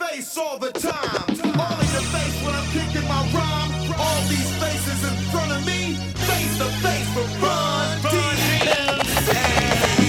face all the time. All in the face when I'm kicking my rhyme. All these faces in front of me, face to face for Run DMC.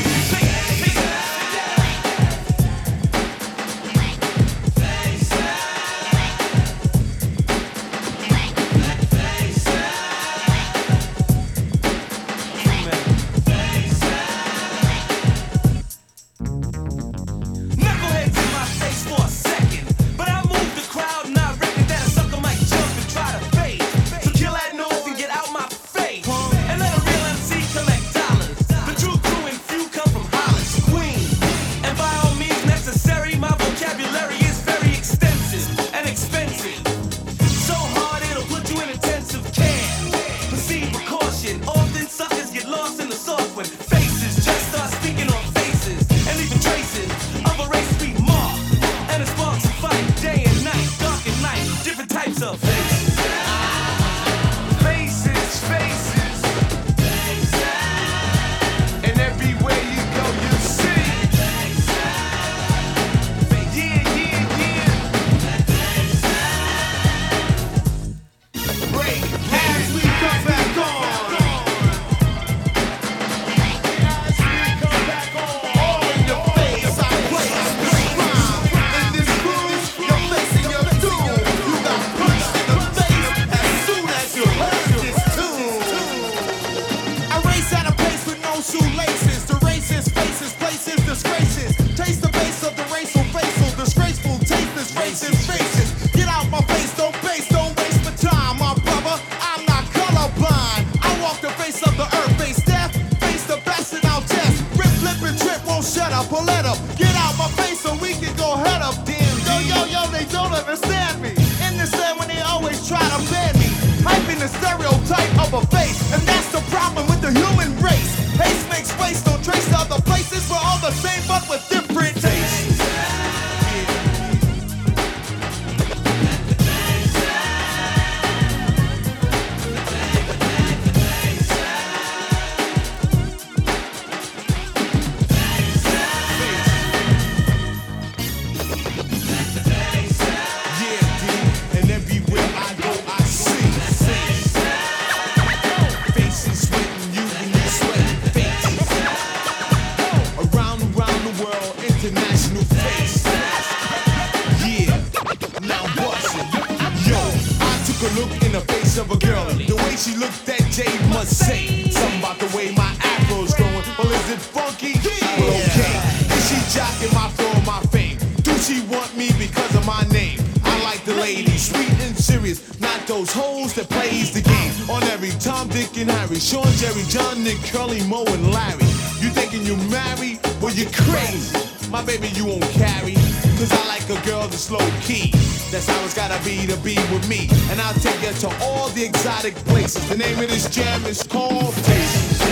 Sean, Jerry, John, Nick, Curly, Mo, and Larry. You thinking you married? Well, you're crazy. My baby, you won't carry. Cause I like a girl that's low key. That's how it's gotta be to be with me. And I'll take you to all the exotic places. The name of this jam is called Faces.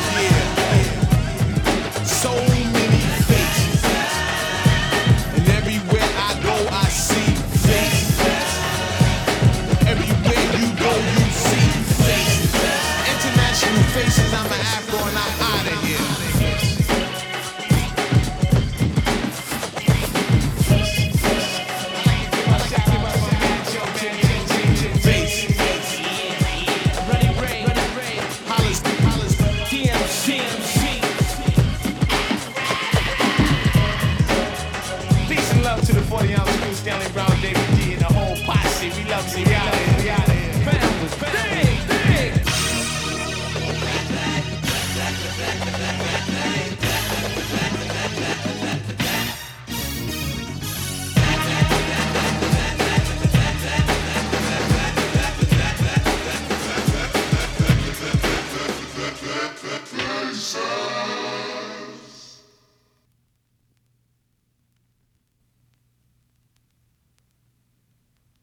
Yeah. So many faces. And everywhere I go, I see faces. Everywhere you go, you see faces. International faces, I'm an Afro and I'm out of here. Stanley Brown.